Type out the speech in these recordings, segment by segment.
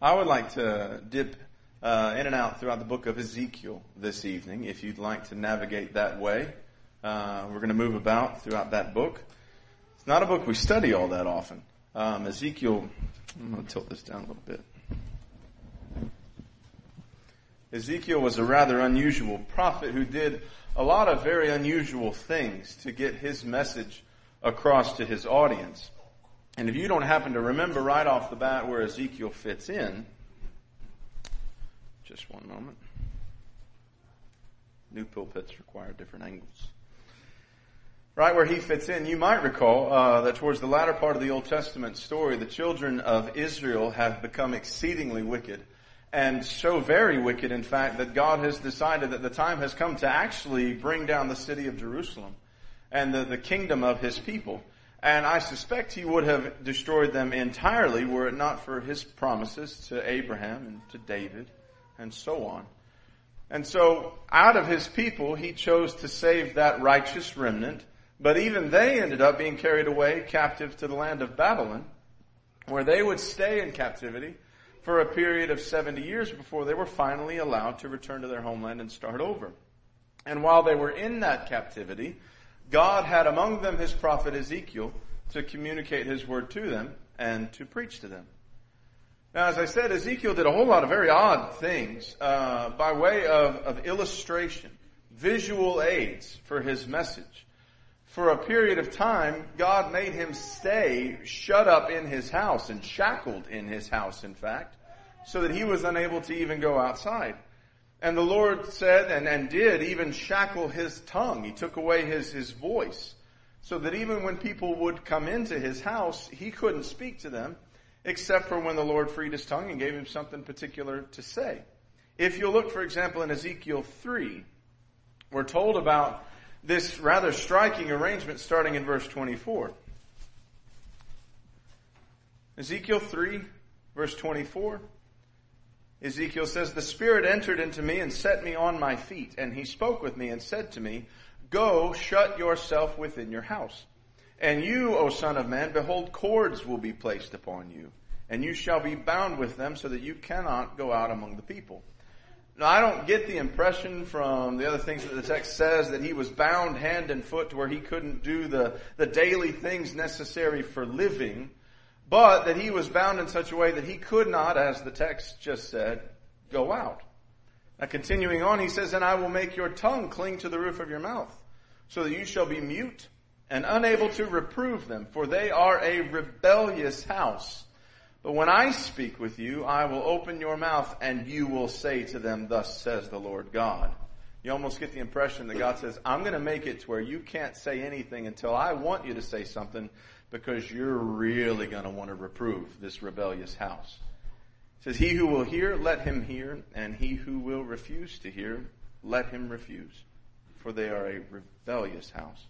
I would like to dip in and out throughout the book of Ezekiel this evening. If you'd like to navigate that way, we're going to move about throughout that book. It's not a book we study all that often. Ezekiel, I'm going to tilt this down a little bit. Ezekiel was a rather unusual prophet who did a lot of very unusual things to get his message across to his audience. And if you don't happen to remember right off the bat where Ezekiel fits in, just one moment. New pulpits require different angles. Right where he fits in, you might recall that towards the latter part of the Old Testament story, the children of Israel have become exceedingly wicked. And so very wicked, in fact, that God has decided that the time has come to actually bring down the city of Jerusalem and the kingdom of his people. And I suspect he would have destroyed them entirely were it not for his promises to Abraham and to David and so on. And so out of his people, he chose to save that righteous remnant. But even they ended up being carried away captive to the land of Babylon, where they would stay in captivity for a period of 70 years before they were finally allowed to return to their homeland and start over. And while they were in that captivity, God had among them his prophet Ezekiel to communicate his word to them and to preach to them. Now, as I said, Ezekiel did a whole lot of very odd things by way of illustration, visual aids for his message. For a period of time, God made him stay shut up in his house and shackled in his house, in fact, so that he was unable to even go outside. And the Lord said and did even shackle his tongue. He took away his voice so that even when people would come into his house, he couldn't speak to them except for when the Lord freed his tongue and gave him something particular to say. If you look, for example, in Ezekiel 3, we're told about this rather striking arrangement starting in verse 24. Ezekiel 3, verse 24. Ezekiel says, "The Spirit entered into me and set me on my feet, and he spoke with me and said to me, 'Go, shut yourself within your house. And you, O son of man, behold, cords will be placed upon you, and you shall be bound with them so that you cannot go out among the people.'" Now, I don't get the impression from the other things that the text says that he was bound hand and foot to where he couldn't do the daily things necessary for living, but that he was bound in such a way that he could not, as the text just said, go out. Now, continuing on, he says, "And I will make your tongue cling to the roof of your mouth, so that you shall be mute and unable to reprove them, for they are a rebellious house. But when I speak with you, I will open your mouth, and you will say to them, 'Thus says the Lord God.'" You almost get the impression that God says, I'm going to make it to where you can't say anything until I want you to say something, because you're really going to want to reprove this rebellious house. It says, "He who will hear, let him hear, and he who will refuse to hear, let him refuse, for they are a rebellious house."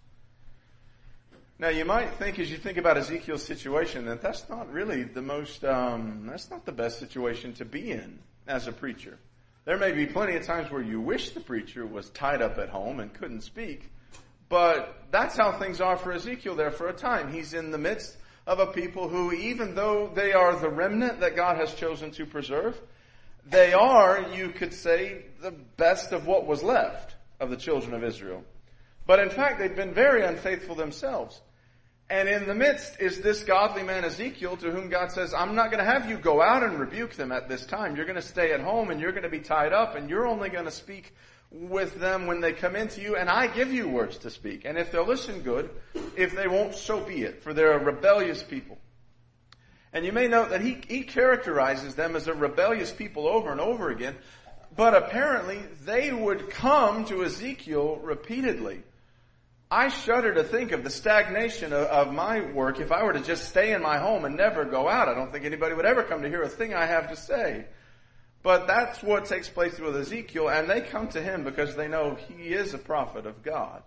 Now, you might think, as you think about Ezekiel's situation, that that's not really that's not the best situation to be in as a preacher. There may be plenty of times where you wish the preacher was tied up at home and couldn't speak, but that's how things are for Ezekiel there for a time. He's in the midst of a people who, even though they are the remnant that God has chosen to preserve, they are, you could say, the best of what was left of the children of Israel. But in fact, they've been very unfaithful themselves. And in the midst is this godly man Ezekiel, to whom God says, I'm not going to have you go out and rebuke them at this time. You're going to stay at home and you're going to be tied up, and you're only going to speak with them when they come into you, and I give you words to speak. And if they'll listen, good. If they won't, so be it, for they're a rebellious people. And you may note that he characterizes them as a rebellious people over and over again, but apparently they would come to Ezekiel repeatedly. I shudder to think of the stagnation of my work if I were to just stay in my home and never go out. I don't think anybody would ever come to hear a thing I have to say. But that's what takes place with Ezekiel, and they come to him because they know he is a prophet of God.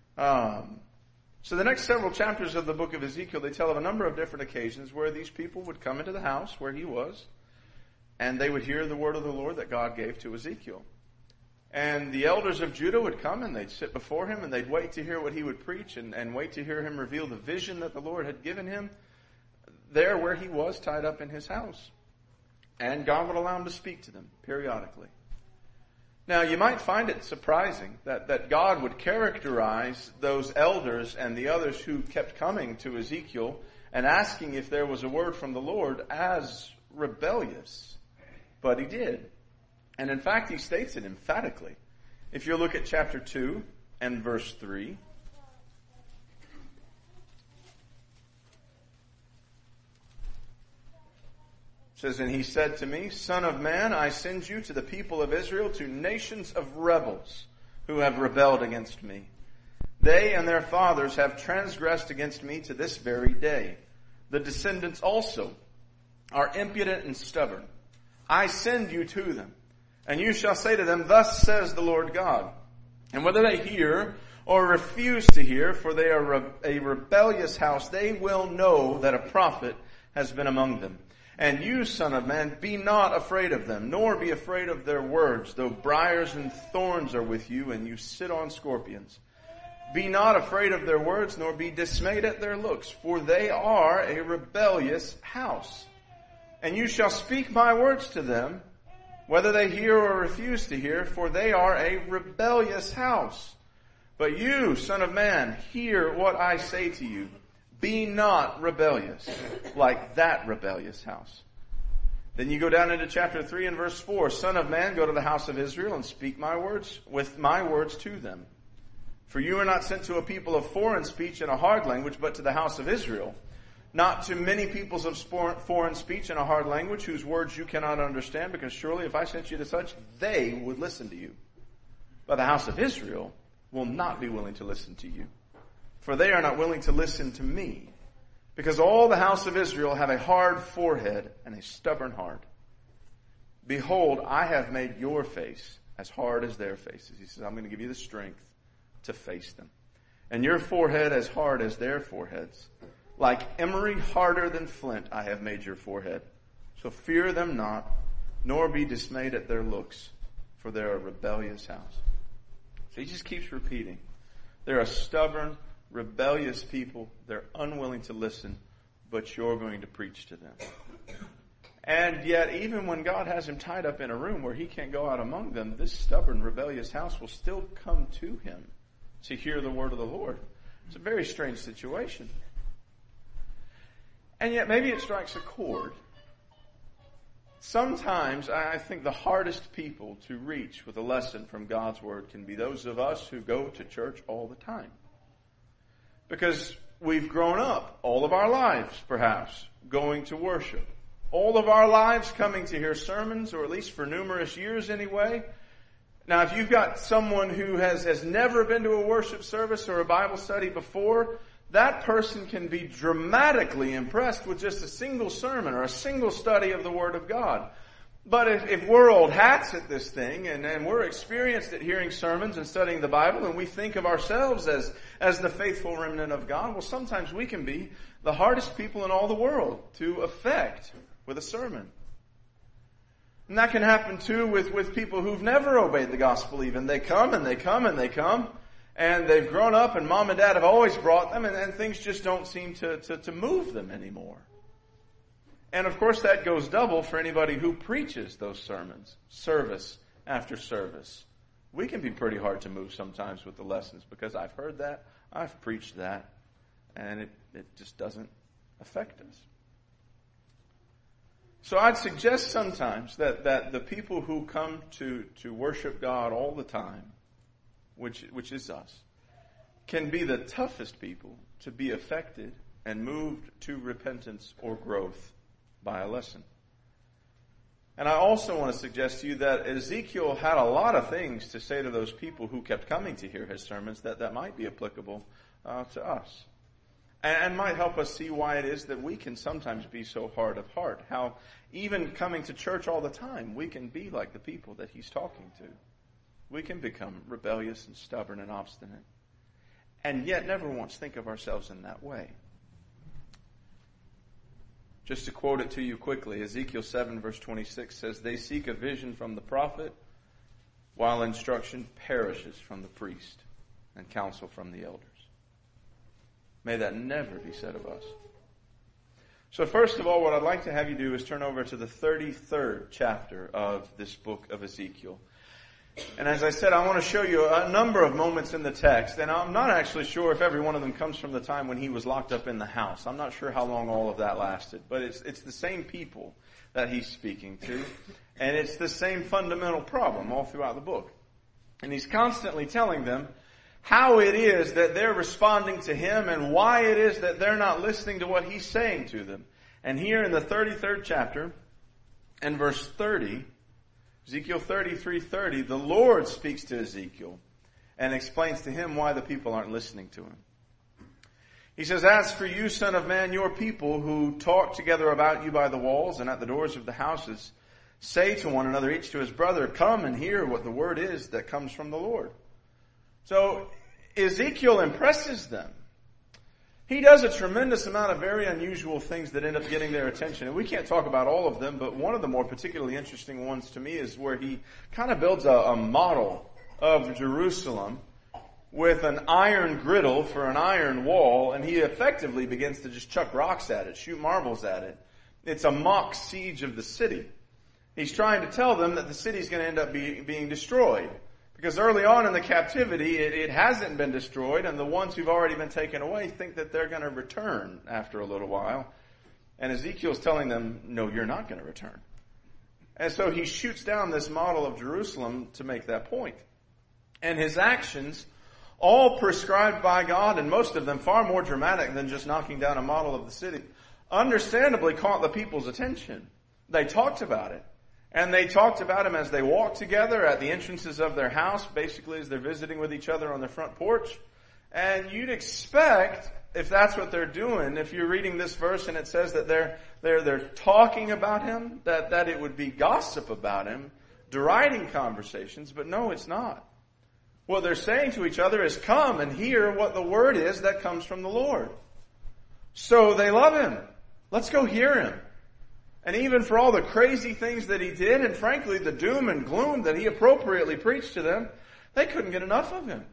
So the next several chapters of the book of Ezekiel, they tell of a number of different occasions where these people would come into the house where he was, and they would hear the word of the Lord that God gave to Ezekiel. And the elders of Judah would come and they'd sit before him and they'd wait to hear what he would preach and wait to hear him reveal the vision that the Lord had given him there where he was tied up in his house. And God would allow him to speak to them periodically. Now, you might find it surprising that God would characterize those elders and the others who kept coming to Ezekiel and asking if there was a word from the Lord as rebellious. But he did. And in fact, he states it emphatically. If you look at chapter 2 and verse 3, it says, "And he said to me, Son of man, I send you to the people of Israel, to nations of rebels who have rebelled against me. They and their fathers have transgressed against me to this very day. The descendants also are impudent and stubborn. I send you to them, and you shall say to them, Thus says the Lord God. And whether they hear or refuse to hear, for they are a rebellious house, they will know that a prophet has been among them. And you, son of man, be not afraid of them, nor be afraid of their words, though briars and thorns are with you, and you sit on scorpions. Be not afraid of their words, nor be dismayed at their looks, for they are a rebellious house. And you shall speak my words to them, whether they hear or refuse to hear, for they are a rebellious house. But you, son of man, hear what I say to you. Be not rebellious, like that rebellious house." Then you go down into chapter 3 and verse 4. "Son of man, go to the house of Israel and speak my words to them. For you are not sent to a people of foreign speech and a hard language, but to the house of Israel. Not to many peoples of foreign speech and a hard language, whose words you cannot understand, because surely if I sent you to such, they would listen to you. But the house of Israel will not be willing to listen to you. For they are not willing to listen to me, because all the house of Israel have a hard forehead and a stubborn heart. Behold, I have made your face as hard as their faces." He says, I'm going to give you the strength to face them. "And your forehead as hard as their foreheads. Like emery harder than flint, I have made your forehead. So fear them not, nor be dismayed at their looks, for they're a rebellious house." So he just keeps repeating. They're a stubborn, rebellious people. They're unwilling to listen, but you're going to preach to them. And yet, even when God has him tied up in a room where he can't go out among them, this stubborn, rebellious house will still come to him to hear the word of the Lord. It's a very strange situation. And yet, maybe it strikes a chord. Sometimes, I think the hardest people to reach with a lesson from God's word can be those of us who go to church all the time. Because we've grown up all of our lives, perhaps, going to worship. All of our lives coming to hear sermons, or at least for numerous years anyway. Now, if you've got someone who has never been to a worship service or a Bible study before, that person can be dramatically impressed with just a single sermon or a single study of the Word of God. But if we're old hats at this thing, and we're experienced at hearing sermons and studying the Bible, and we think of ourselves as the faithful remnant of God, well, sometimes we can be the hardest people in all the world to affect with a sermon. And that can happen too with people who've never obeyed the gospel even. They come and they come and they come, and they've grown up and mom and dad have always brought them, and things just don't seem to move them anymore. And of course that goes double for anybody who preaches those sermons, service after service. We can be pretty hard to move sometimes with the lessons, because I've heard that, I've preached that, and it just doesn't affect us. So I'd suggest sometimes that the people who come to worship God all the time, which is us, can be the toughest people to be affected and moved to repentance or growth by a lesson. And I also want to suggest to you that Ezekiel had a lot of things to say to those people who kept coming to hear his sermons that might be applicable to us. And might help us see why it is that we can sometimes be so hard of heart. How even coming to church all the time, we can be like the people that he's talking to. We can become rebellious and stubborn and obstinate. And yet never once think of ourselves in that way. Just to quote it to you quickly, Ezekiel 7 verse 26 says, "They seek a vision from the prophet, while instruction perishes from the priest, and counsel from the elders." May that never be said of us. So first of all, what I'd like to have you do is turn over to the 33rd chapter of this book of Ezekiel. And as I said, I want to show you a number of moments in the text, and I'm not actually sure if every one of them comes from the time when he was locked up in the house. I'm not sure how long all of that lasted, but it's the same people that he's speaking to, and it's the same fundamental problem all throughout the book. And he's constantly telling them how it is that they're responding to him and why it is that they're not listening to what he's saying to them. And here in the 33rd chapter and verse 30, Ezekiel 33:30, the Lord speaks to Ezekiel and explains to him why the people aren't listening to him. He says, "As for you, son of man, your people who talk together about you by the walls and at the doors of the houses, say to one another, each to his brother, come and hear what the word is that comes from the Lord." So Ezekiel impresses them. He does a tremendous amount of very unusual things that end up getting their attention. And we can't talk about all of them, but one of the more particularly interesting ones to me is where he kind of builds a model of Jerusalem with an iron griddle for an iron wall, and he effectively begins to just chuck rocks at it, shoot marbles at it. It's a mock siege of the city. He's trying to tell them that the city's going to end up being destroyed. Because early on in the captivity, it hasn't been destroyed, and the ones who've already been taken away think that they're going to return after a little while. And Ezekiel's telling them, no, you're not going to return. And so he shoots down this model of Jerusalem to make that point. And his actions, all prescribed by God, and most of them far more dramatic than just knocking down a model of the city, understandably caught the people's attention. They talked about it. And they talked about him as they walked together at the entrances of their house, basically as they're visiting with each other on their front porch. And you'd expect, if that's what they're doing, if you're reading this verse and it says that they're talking about him, that it would be gossip about him, deriding conversations, but no, it's not. What they're saying to each other is, come and hear what the word is that comes from the Lord. So they love him. Let's go hear him. And even for all the crazy things that he did, and frankly the doom and gloom that he appropriately preached to them, they couldn't get enough of him.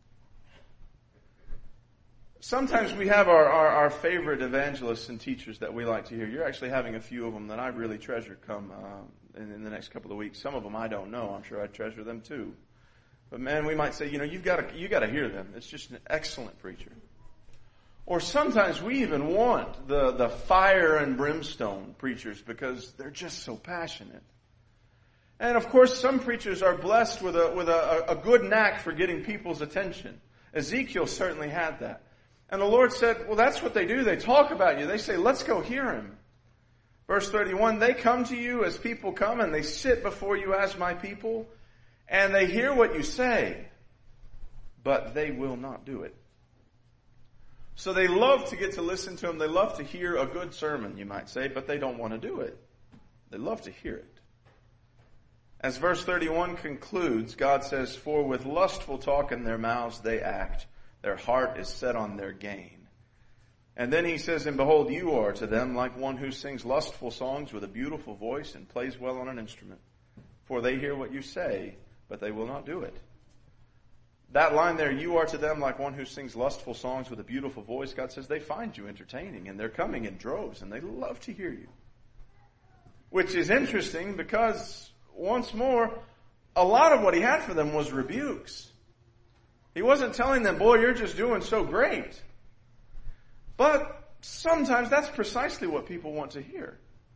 Sometimes we have our favorite evangelists and teachers that we like to hear. You're actually having a few of them that I really treasure come in the next couple of weeks. Some of them I don't know. I'm sure I treasure them too. But man, we might say, you've got to hear them. It's just an excellent preacher. Or sometimes we even want the fire and brimstone preachers because they're just so passionate. And of course, some preachers are blessed with a good knack for getting people's attention. Ezekiel certainly had that. And the Lord said, well, that's what they do. They talk about you. They say, let's go hear him. Verse 31, they come to you as people come, and they sit before you as my people, and they hear what you say, but they will not do it. So they love to get to listen to him. They love to hear a good sermon, you might say, but they don't want to do it. They love to hear it. As verse 31 concludes, God says, for with lustful talk in their mouths they act. Their heart is set on their gain. And then he says, and behold, you are to them like one who sings lustful songs with a beautiful voice and plays well on an instrument. For they hear what you say, but they will not do it. That line there, you are to them like one who sings lustful songs with a beautiful voice. God says they find you entertaining, and they're coming in droves, and they love to hear you. Which is interesting because, once more, a lot of what he had for them was rebukes. He wasn't telling them, boy, you're just doing so great. But sometimes that's precisely what people want to hear.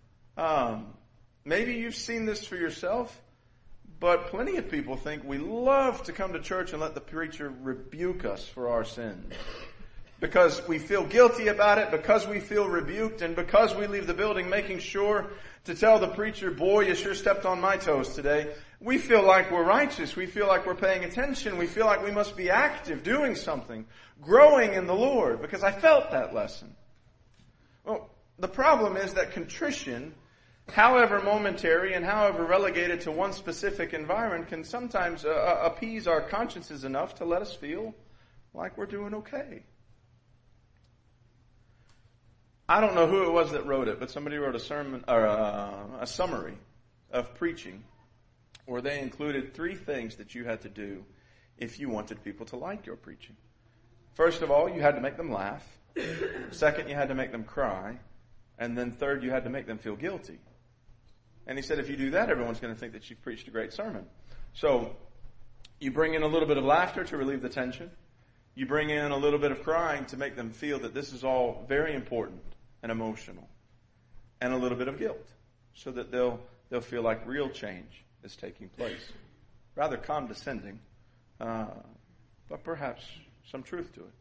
Maybe you've seen this for yourself. But plenty of people think we love to come to church and let the preacher rebuke us for our sins. Because we feel guilty about it, because we feel rebuked, and because we leave the building making sure to tell the preacher, boy, you sure stepped on my toes today. We feel like we're righteous. We feel like we're paying attention. We feel like we must be active, doing something, growing in the Lord, because I felt that lesson. Well, the problem is that contrition, however momentary and however relegated to one specific environment, can sometimes appease our consciences enough to let us feel like we're doing okay. I don't know who it was that wrote it, but somebody wrote a sermon or a summary of preaching where they included 3 things that you had to do if you wanted people to like your preaching. First of all, you had to make them laugh. Second, you had to make them cry. And then third, you had to make them feel guilty. And he said, if you do that, everyone's going to think that you've preached a great sermon. So you bring in a little bit of laughter to relieve the tension. You bring in a little bit of crying to make them feel that this is all very important and emotional. And a little bit of guilt so that they'll feel like real change is taking place. Rather condescending, but perhaps some truth to it.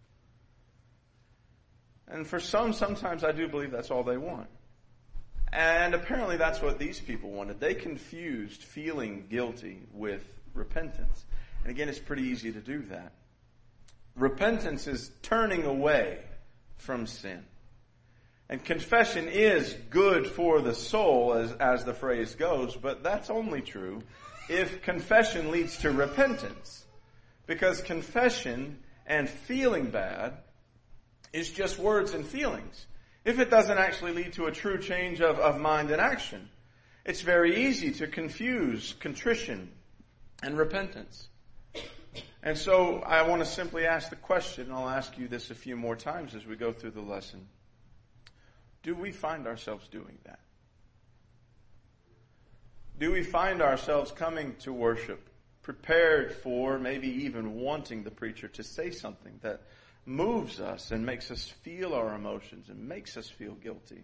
And for some, sometimes I do believe that's all they want. And apparently that's what these people wanted. They confused feeling guilty with repentance. And again, it's pretty easy to do that. Repentance is turning away from sin. And confession is good for the soul, as the phrase goes, but that's only true if confession leads to repentance. Because confession and feeling bad is just words and feelings. If it doesn't actually lead to a true change of mind and action, it's very easy to confuse contrition and repentance. And so I want to simply ask the question, and I'll ask you this a few more times as we go through the lesson. Do we find ourselves doing that? Do we find ourselves coming to worship, prepared for, maybe even wanting the preacher to say something that moves us and makes us feel our emotions and makes us feel guilty?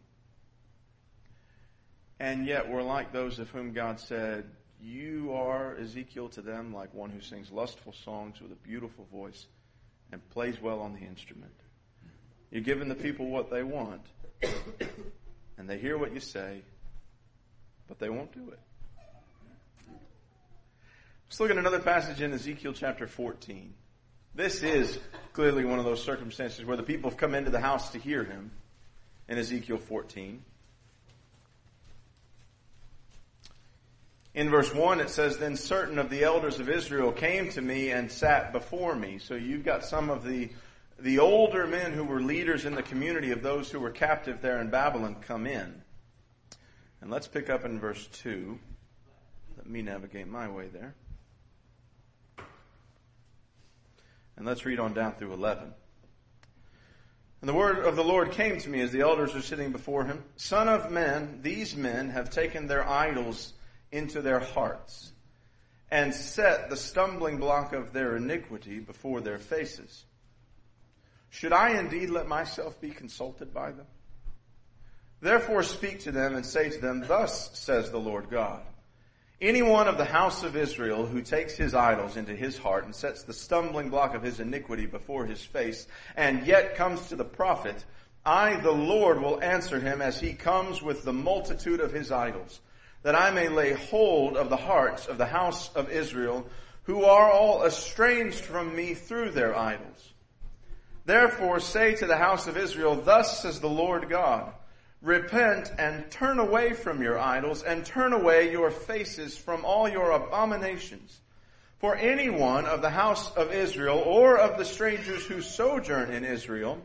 And yet we're like those of whom God said, you are, Ezekiel, to them like one who sings lustful songs with a beautiful voice and plays well on the instrument. You're giving the people what they want, and they hear what you say, but they won't do it. Let's look at another passage in Ezekiel chapter 14. This is clearly one of those circumstances where the people have come into the house to hear him in Ezekiel 14. In verse 1 it says, then certain of the elders of Israel came to me and sat before me. So you've got some of the older men who were leaders in the community of those who were captive there in Babylon come in. And let's pick up in verse 2. Let me navigate my way there. And let's read on down through 11. And the word of the Lord came to me as the elders were sitting before him. Son of man, these men have taken their idols into their hearts and set the stumbling block of their iniquity before their faces. Should I indeed let myself be consulted by them? Therefore speak to them and say to them, thus says the Lord God. Any one of the house of Israel who takes his idols into his heart and sets the stumbling block of his iniquity before his face and yet comes to the prophet, I, the Lord, will answer him as he comes with the multitude of his idols, that I may lay hold of the hearts of the house of Israel, who are all estranged from me through their idols. Therefore say to the house of Israel, thus says the Lord God, repent and turn away from your idols and turn away your faces from all your abominations. For anyone of the house of Israel or of the strangers who sojourn in Israel,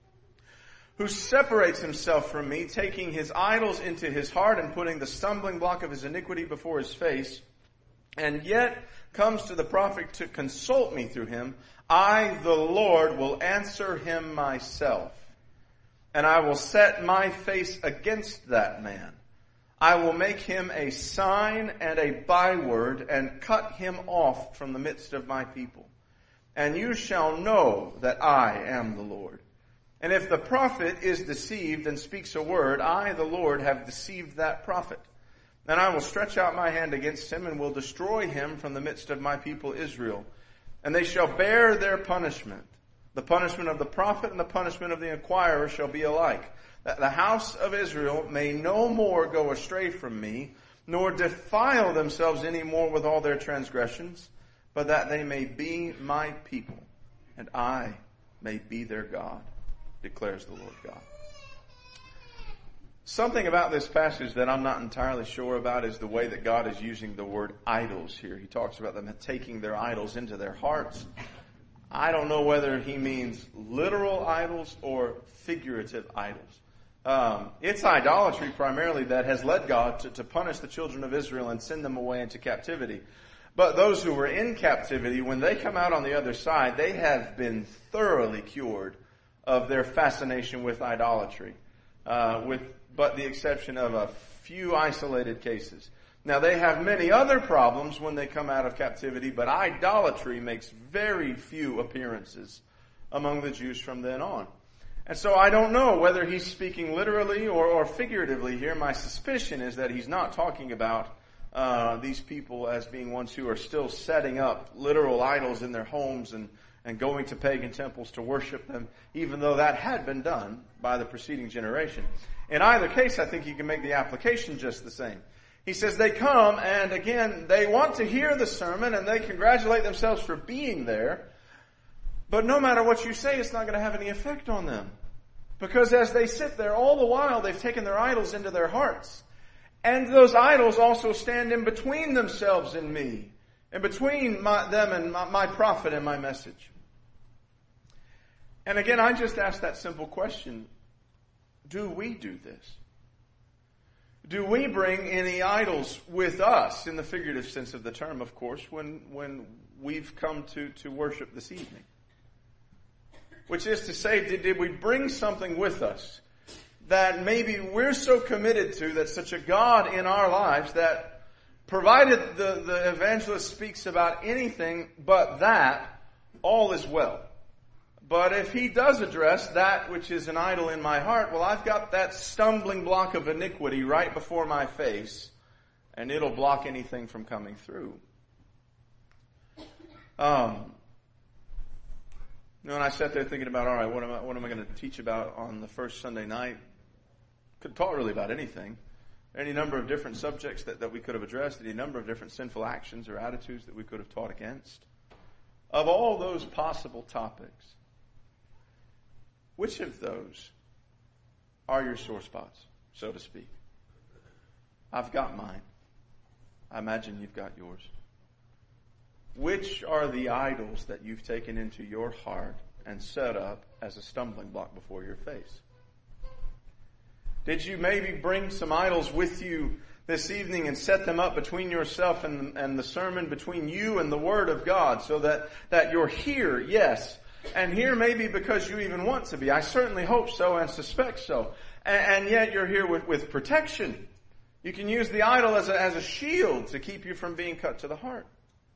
who separates himself from me, taking his idols into his heart and putting the stumbling block of his iniquity before his face, and yet comes to the prophet to consult me through him, I, the Lord, will answer him myself. And I will set my face against that man. I will make him a sign and a byword and cut him off from the midst of my people. And you shall know that I am the Lord. And if the prophet is deceived and speaks a word, I, the Lord, have deceived that prophet. And I will stretch out my hand against him and will destroy him from the midst of my people Israel. And they shall bear their punishment. The punishment of the prophet and the punishment of the inquirer shall be alike. That the house of Israel may no more go astray from me, nor defile themselves any more with all their transgressions, but that they may be my people, and I may be their God, declares the Lord God. Something about this passage that I'm not entirely sure about is the way that God is using the word idols here. He talks about them taking their idols into their hearts. I don't know whether he means literal idols or figurative idols. It's idolatry primarily that has led God to punish the children of Israel and send them away into captivity. But those who were in captivity, when they come out on the other side, they have been thoroughly cured of their fascination with idolatry. but the exception of a few isolated cases. Now, they have many other problems when they come out of captivity, but idolatry makes very few appearances among the Jews from then on. And so I don't know whether he's speaking literally or figuratively here. My suspicion is that he's not talking about these people as being ones who are still setting up literal idols in their homes and going to pagan temples to worship them, even though that had been done by the preceding generation. In either case, I think you can make the application just the same. He says they come, and again, they want to hear the sermon, and they congratulate themselves for being there. But no matter what you say, it's not going to have any effect on them. Because as they sit there, all the while, they've taken their idols into their hearts. And those idols also stand in between themselves and me, in between them and my prophet and my message. And again, I just ask that simple question. Do we do this? Do we bring any idols with us, in the figurative sense of the term, of course, when we've come to worship this evening? Which is to say, did we bring something with us that maybe we're so committed to, that such a God in our lives, that provided the evangelist speaks about anything but that, all is well. But if he does address that which is an idol in my heart, well, I've got that stumbling block of iniquity right before my face, and it'll block anything from coming through. And I sat there thinking about, all right, what am I going to teach about on the first Sunday night? Could talk really about anything. Any number of different subjects that we could have addressed, any number of different sinful actions or attitudes that we could have taught against. Of all those possible topics, which of those are your sore spots, so to speak? I've got mine. I imagine you've got yours. Which are the idols that you've taken into your heart and set up as a stumbling block before your face? Did you maybe bring some idols with you this evening and set them up between yourself and the sermon, between you and the Word of God, so that you're here, yes, and here maybe because you even want to be. I certainly hope so and suspect so. And yet you're here with protection. You can use the idol as a shield to keep you from being cut to the heart.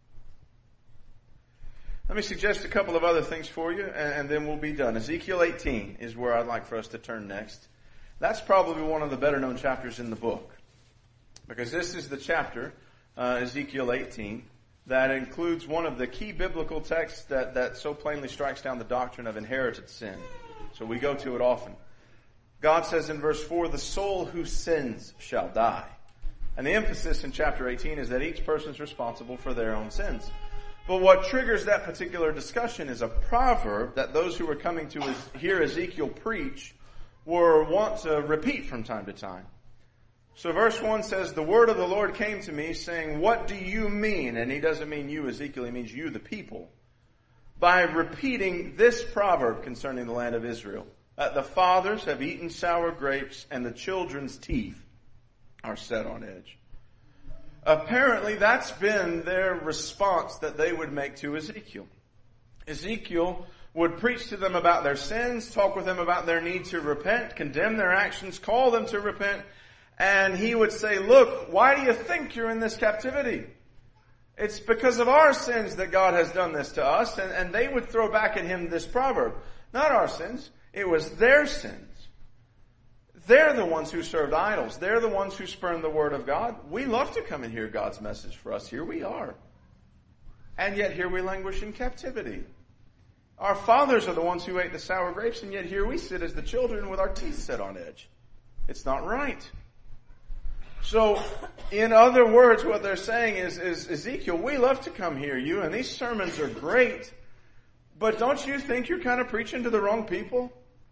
Let me suggest a couple of other things for you, and then we'll be done. Ezekiel 18 is where I'd like for us to turn next. That's probably one of the better known chapters in the book, because this is the chapter, Ezekiel 18, that includes one of the key biblical texts that so plainly strikes down the doctrine of inherited sin. So we go to it often. God says in verse 4, the soul who sins shall die. And the emphasis in chapter 18 is that each person is responsible for their own sins. But what triggers that particular discussion is a proverb that those who were coming to hear Ezekiel preach were wont to repeat from time to time. So verse 1 says, the word of the Lord came to me saying, what do you mean? And he doesn't mean you, Ezekiel, he means you, the people. By repeating this proverb concerning the land of Israel, that the fathers have eaten sour grapes and the children's teeth are set on edge. Apparently that's been their response that they would make to Ezekiel. Ezekiel would preach to them about their sins, talk with them about their need to repent, condemn their actions, call them to repent, and he would say, look, why do you think you're in this captivity? It's because of our sins that God has done this to us. And they would throw back at him this proverb. Not our sins. It was their sins. They're the ones who served idols. They're the ones who spurned the word of God. We love to come and hear God's message for us. Here we are. And yet here we languish in captivity. Our fathers are the ones who ate the sour grapes, and yet here we sit as the children with our teeth set on edge. It's not right. So, in other words, what they're saying is Ezekiel, we love to come hear you, and these sermons are great, but don't you think you're kind of preaching to the wrong people?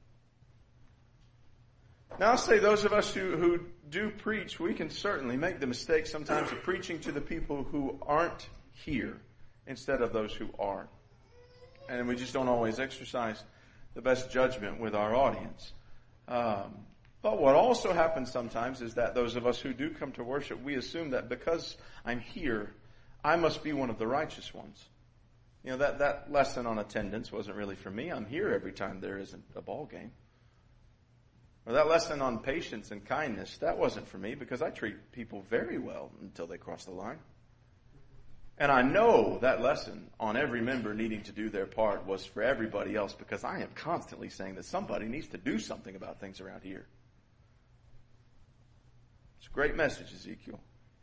Now, I'll say those of us who do preach, we can certainly make the mistake sometimes of preaching to the people who aren't here instead of those who are. And we just don't always exercise the best judgment with our audience. But what also happens sometimes is that those of us who do come to worship, we assume that because I'm here, I must be one of the righteous ones. You know, that lesson on attendance wasn't really for me. I'm here every time there isn't a ball game. Or that lesson on patience and kindness, that wasn't for me because I treat people very well until they cross the line. And I know that lesson on every member needing to do their part was for everybody else because I am constantly saying that somebody needs to do something about things around here. It's a great message, Ezekiel.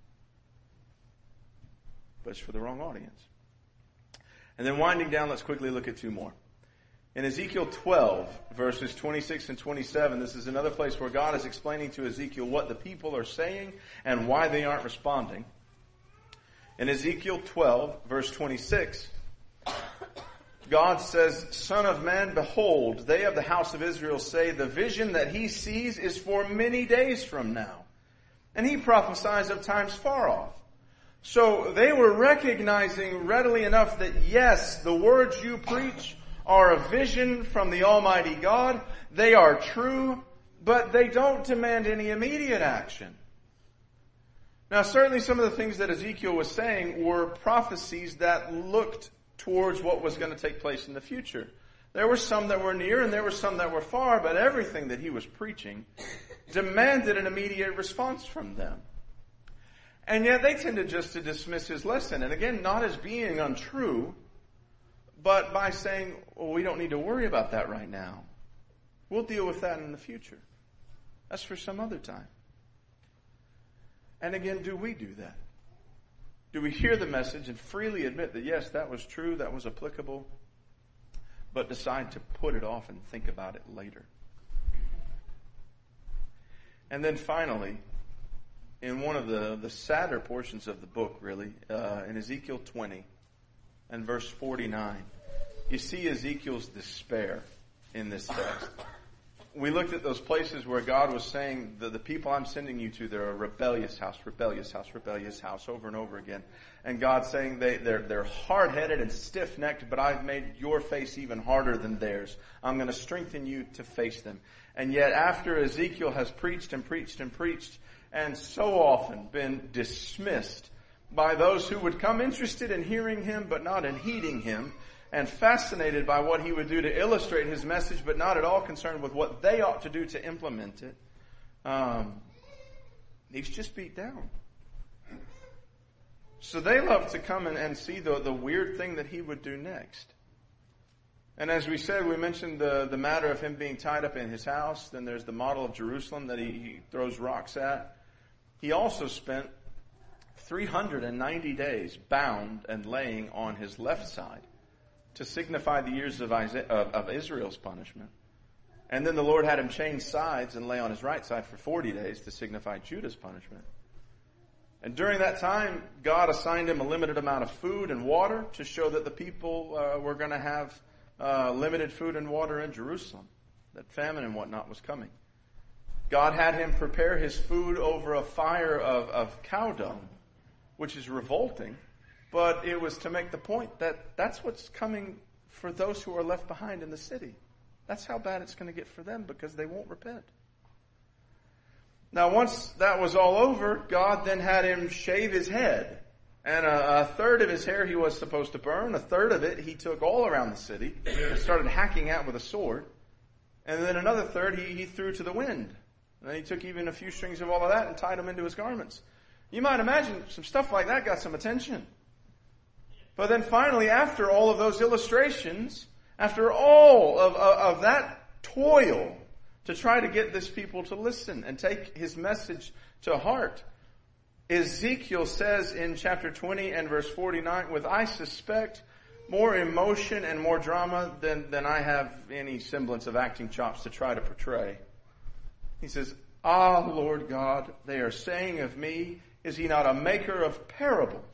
But it's for the wrong audience. And then winding down, let's quickly look at two more. In Ezekiel 12, verses 26 and 27, this is another place where God is explaining to Ezekiel what the people are saying and why they aren't responding. In Ezekiel 12, verse 26, God says, Son of man, behold, they of the house of Israel say, the vision that he sees is for many days from now. And he prophesies of times far off. So they were recognizing readily enough that yes, the words you preach are a vision from the Almighty God. They are true, but they don't demand any immediate action. Now, certainly some of the things that Ezekiel was saying were prophecies that looked towards what was going to take place in the future. There were some that were near and there were some that were far, but everything that he was preaching demanded an immediate response from them. And yet they tended just to dismiss his lesson. And again, not as being untrue, but by saying, well, we don't need to worry about that right now. We'll deal with that in the future. That's for some other time. And again, do we do that? Do we hear the message and freely admit that, yes, that was true, that was applicable, but decide to put it off and think about it later? And then finally, in one of the sadder portions of the book, really, in Ezekiel 20 and verse 49, you see Ezekiel's despair in this text. We looked at those places where God was saying, the people I'm sending you to, they're a rebellious house, rebellious house, rebellious house, over and over again. And God saying they're hard-headed and stiff-necked, but I've made your face even harder than theirs. I'm going to strengthen you to face them. And yet after Ezekiel has preached and preached and preached, and so often been dismissed by those who would come interested in hearing him, but not in heeding him, and fascinated by what he would do to illustrate his message, but not at all concerned with what they ought to do to implement it. He's just beat down. So they love to come and see the weird thing that he would do next. And as we said, we mentioned the matter of him being tied up in his house. Then there's the model of Jerusalem that he throws rocks at. He also spent 390 days bound and laying on his left side to signify the years of Israel's punishment. And then the Lord had him change sides and lay on his right side for 40 days to signify Judah's punishment. And during that time, God assigned him a limited amount of food and water to show that the people were going to have limited food and water in Jerusalem, that famine and whatnot was coming. God had him prepare his food over a fire of cow dung, which is revolting. But it was to make the point that that's what's coming for those who are left behind in the city. That's how bad it's going to get for them because they won't repent. Now, once that was all over, God then had him shave his head. And a third of his hair he was supposed to burn. A third of it he took all around the city and started hacking at with a sword. And then another third he threw to the wind. And then he took even a few strings of all of that and tied them into his garments. You might imagine some stuff like that got some attention. But then finally, after all of those illustrations, after all of that toil to try to get this people to listen and take his message to heart, Ezekiel says in chapter 20 and verse 49, with I suspect more emotion and more drama than I have any semblance of acting chops to try to portray. He says, Ah, Lord God, they are saying of me, is he not a maker of parables?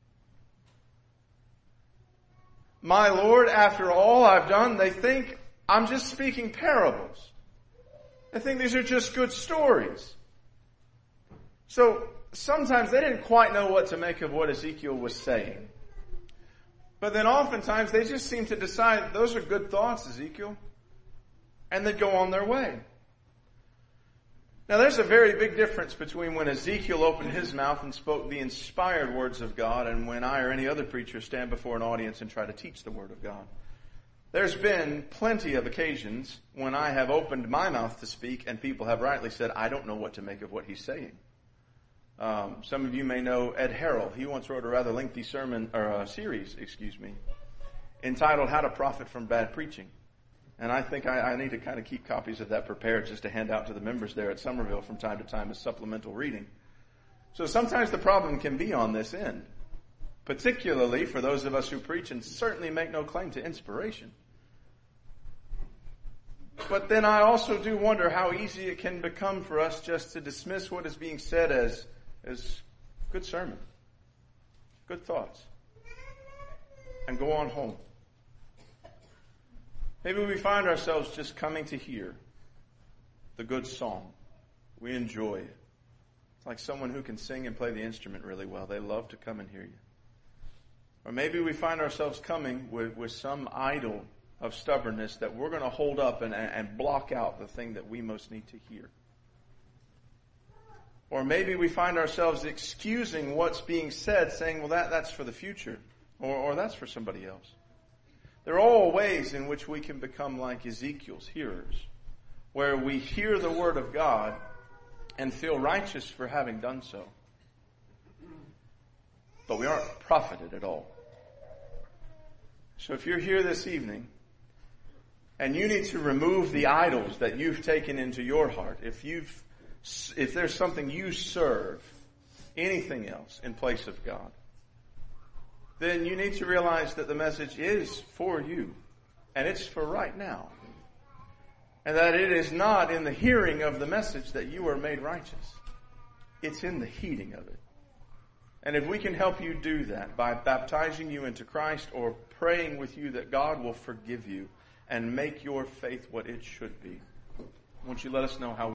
My Lord, after all I've done, they think I'm just speaking parables. They think these are just good stories. So sometimes they didn't quite know what to make of what Ezekiel was saying. But then oftentimes they just seem to decide, those are good thoughts, Ezekiel. And they'd go on their way. Now there's a very big difference between when Ezekiel opened his mouth and spoke the inspired words of God and when I or any other preacher stand before an audience and try to teach the Word of God. There's been plenty of occasions when I have opened my mouth to speak and people have rightly said, I don't know what to make of what he's saying. Some of you may know Ed Harrell. He once wrote a rather lengthy series, entitled How to Profit from Bad Preaching. And I think I need to kind of keep copies of that prepared just to hand out to the members there at Somerville from time to time as supplemental reading. So sometimes the problem can be on this end, particularly for those of us who preach and certainly make no claim to inspiration. But then I also do wonder how easy it can become for us just to dismiss what is being said as good sermon, good thoughts, and go on home. Maybe we find ourselves just coming to hear the good song. We enjoy it. It's like someone who can sing and play the instrument really well. They love to come and hear you. Or maybe we find ourselves coming with some idol of stubbornness that we're going to hold up and block out the thing that we most need to hear. Or maybe we find ourselves excusing what's being said, saying, well, that's for the future, or that's for somebody else. There are all ways in which we can become like Ezekiel's hearers, where we hear the word of God and feel righteous for having done so. But we aren't profited at all. So if you're here this evening and you need to remove the idols that you've taken into your heart, if there's something you serve, anything else in place of God, then you need to realize that the message is for you and it's for right now. And that it is not in the hearing of the message that you are made righteous. It's in the heeding of it. And if we can help you do that by baptizing you into Christ or praying with you that God will forgive you and make your faith what it should be, won't you let us know how